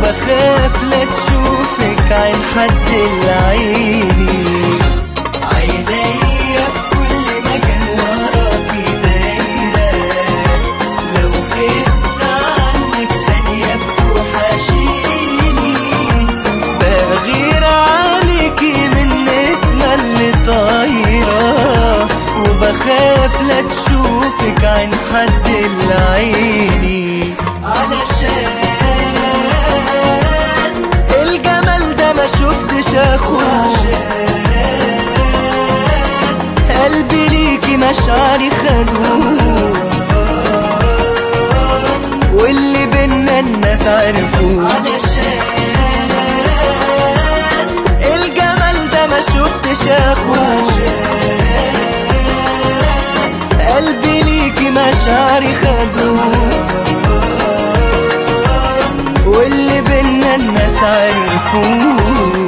وبخاف لا تشوفك عين حد العيني. عينيا في كل مكان وراكي دايرة، لو غبت عنك ثانية بتوحشيني. بغير عليكي من نسمة اللي طايرة، وبخاف لا تشوفك عين حد العيني. علشان الجمال ده ما شفتش اخوه، قلبي ليكي مشاعري خدوه، واللي بينا الناس عرفوه. علشان الجمال ده ما شفتش اخوه، قلبي ليكي مشاعري خدوه، واللي بينا الناس عرفوه.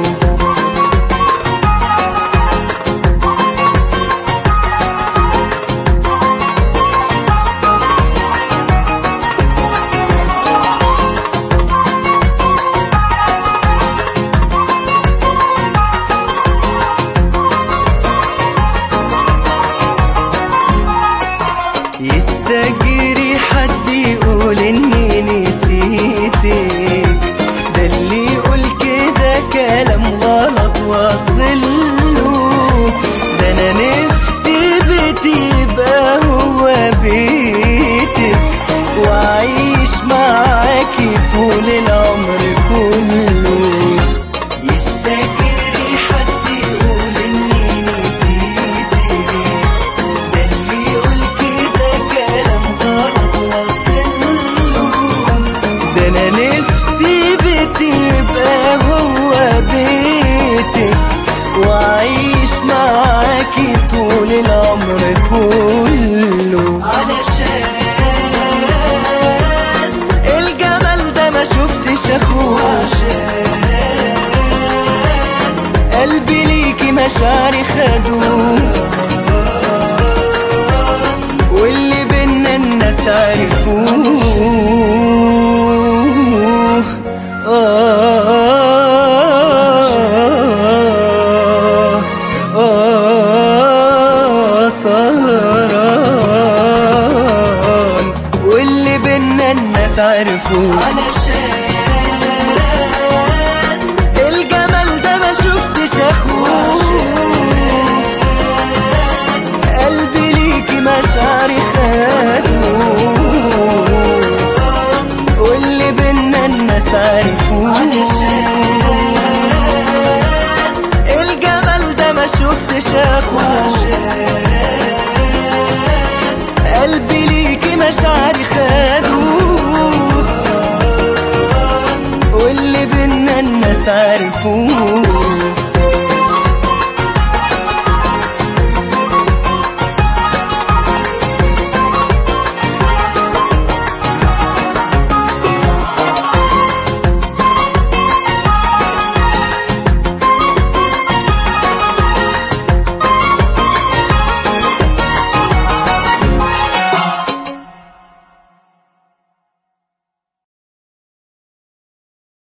يستجري حد يقول اني نسيتك، ده اللي يقول كده كلام غلط واصله. ده انا نفسي بيتي يبقى هو بيتك، وعيش معاكي طول العمر كله. يستجري حد يقول اني نسيتك، ده اللي يقول كده كلام غلط واصله. ده انا نفسي بيتي يبقى هو بيتك، وعيش معاكي طول العمر كله. علشان الجمال ده ما شفتش اخوه، قلبي ليكي مشاعري خدوه، واللي بينا الناس عرفوه. سهران واللي بينا الناس عرفوه. علشان الجمال ده ما شفتش اخوه، قلبي ليكي مشاعري خدوه، واللي بينا الناس عرفوه. علشان الجمال ده ما شفتش اخوه، قلبي ليكي مشاعري خدوه، واللي بينا الناس عرفوه.